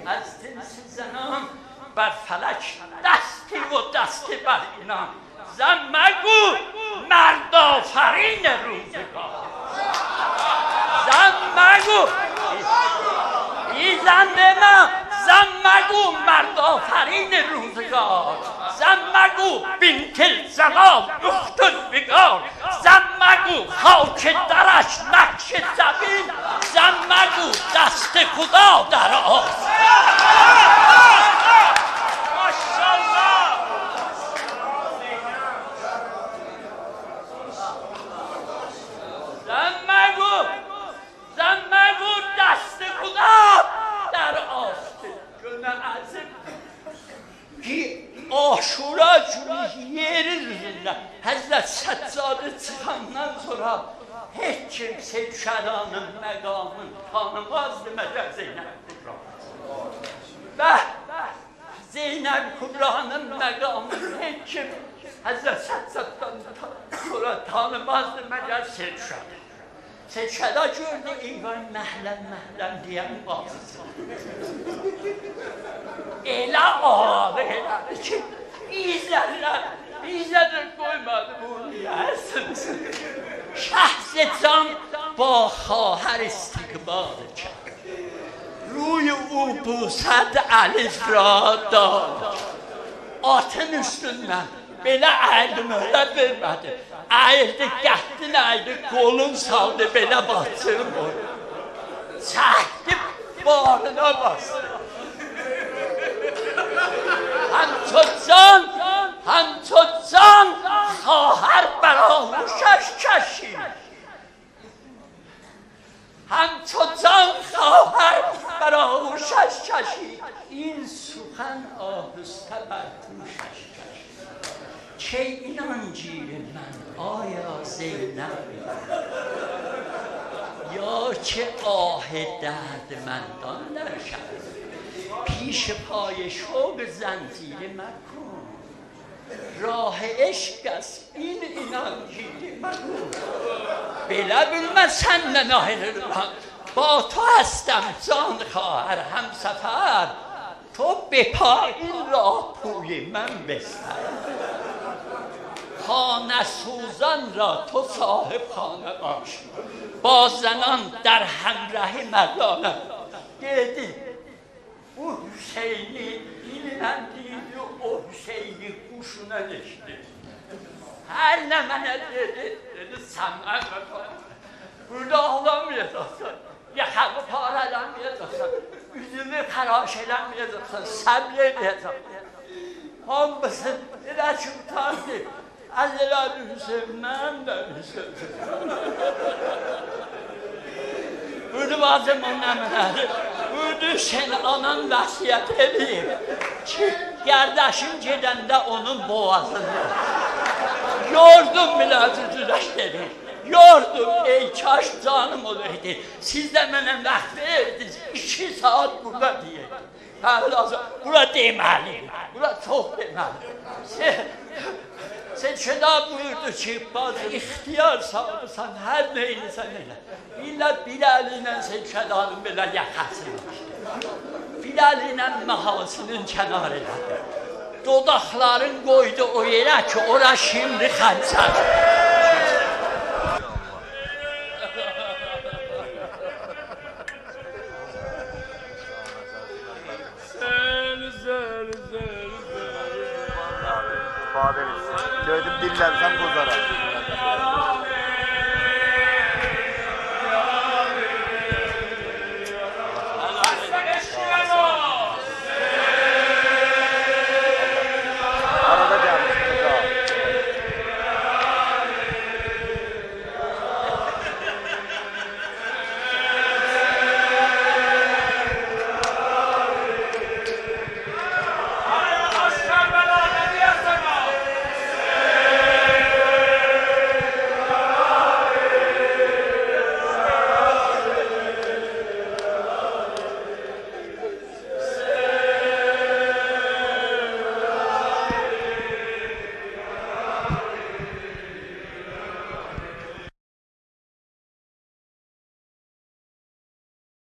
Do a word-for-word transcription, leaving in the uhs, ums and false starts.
از دل زنان بر فلک دستی و دستی بر اینان زن مگو مرد آفرین روزگار زن مگو ای زن به من زن مگو مرد آفرین روزگار زن مگو بینت زلال اخت البگار زن مگو خاک درش نقش زمین زن مگو دست خدا در آسمان زن مگو زن مگو دست خدا در آسمان عظیم کی آشورا جوری yerinde Hazret Seccade çıkandan sonra hiç kimse şeranın, megamın tanımazdı meğer Zeynep Kubra. Ve Zeynep Kubra'nın megamını hiç kim Hazret Seccade'den sonra tanımazdı meğer Seccade. Seccade gördü eyvah mehlem mehlem diyen bazısı. Elə ağladı, elədi ki, izlərlər, izlərlər qoymadı bunu yərsiniz. Şəhzəcan ba xahər istiqbal کرد. روی او بوسد الف را داد. Atın üstündən belə əyildi, möhlə vermədi. Əyildi, gətdin əyildi, qolun saldı, belə batırım o. Çəkdi, bağrına bastı. همچو جان همچو جان خواهر بر آغوشش کشید همچو جان خواهر بر آغوشش کشید این سخن آهسته بر گوشش کشید چه این انجیر من آیا زینب یا چه آه دردمندان در شب پیش پای شوق زنجیر مکن راه عشق است این این انجیر مکن بلا bilmezsen ne ayrılmam با تو هستم جان خواهر هم سفر تو بپا این راه پوی من بستر خانه سوزان را تو صاحب خانه باش با زنان در همراه مردانه دیدی Bu Hüseyin'i dinlendiğini o Hüseyin'i kuşuna geçti. Her ne mənə dedi, dedi sen mənə burada ağlamayacaqsan, yaxamı paralamayacaqsan, üzümü xaraş eləməyəcəksən, səbr edəcəksən. Hamısın elə ki utandı, Əzrəl Hüseyin, mən də Hüseyin. Burada bacımın əmrədir. Burada sen anan vəsiyyət edeyim ki, qardaşım gedəndə onun boğazını. Yordum biləcücüləş dedi. Yordum, ey kaş canım olaydı. Siz də mənə vaxt verdiniz, iki saat burada deyək. Bura deməliyim, bura çox deməliyim. Seçədə buyurdu ki, bazı ixtiyar sağlısan, hər neyini sən elə. İlla bir əlinlə Seçədanın belə yaxasını açdı. Bir əlinlə məhasının kənar elədi. Dodaqların qoydu o yerə ki, ora şimdi xəncər. Gördüm dillersem bozarım.